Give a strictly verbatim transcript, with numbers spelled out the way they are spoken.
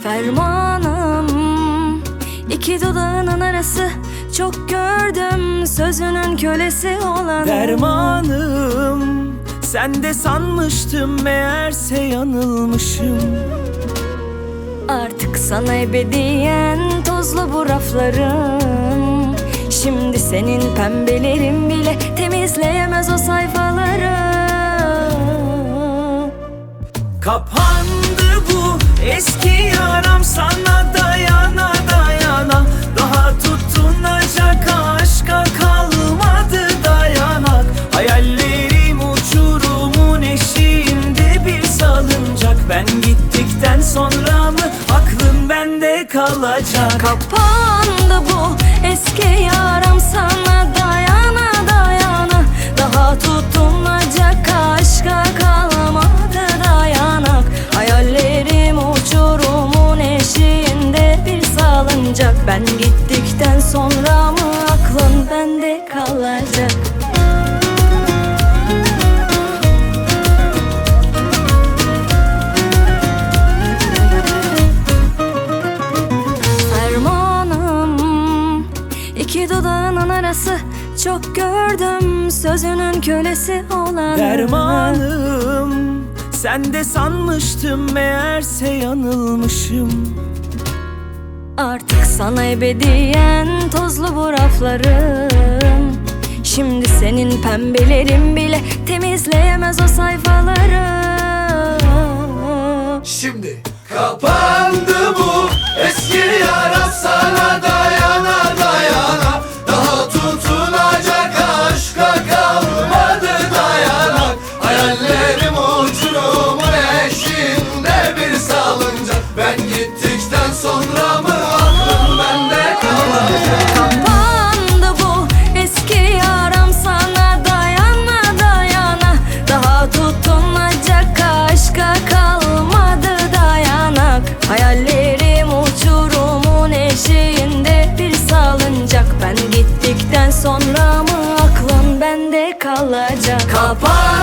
Fermanım iki dudağının arası, çok gördüm sözünün kölesi olan. Dermanım sen de sanmıştım, meğerse yanılmışım. Artık sana ebediyen tozlu bu raflarım. Şimdi senin pembelerin bile temizleyemez o sayfaları. Kapandı bu eski yaram, sana dayana dayana. Daha tutunacak aşka kalmadı dayanak. Hayallerim uçurumun eşiğinde bir salıncak. Ben gittikten sonra mı aklın bende kalacak? Kapandı bu eski yaram, sana dayana dayana. Daha tutunacak aşka kalmadı dayanak. Hayallerim uçurumun eşiğinde bir salıncak. Ben gittikten sonra mı aklın bende kalacak? Fermanım iki dudağının arası, çok gördüm sözünün kölesi olan. Dermanım sen de sanmıştım, meğerse yanılmışım. Artık sana ebediyen tozlu bu raflarım. Şimdi senin pembelerin bile temizleyemez o sayfaları. Şimdi kapandı bu eski yara, sana dayana dayana. Daha tutunacak aşka kalmadı dayanak. Hayallerim uçurumun eşiğinde bir salıncak. Ben gittikten sonra mı aklım bende kalacak? Kapandı bu eski yaram, sana dayana dayana. Daha tutunacak aşka kalmadı dayanak. Hayallerim uçurumun eşiğinde bir salıncak. Ben gittikten sonra mı aklın bende kalacak? Kapan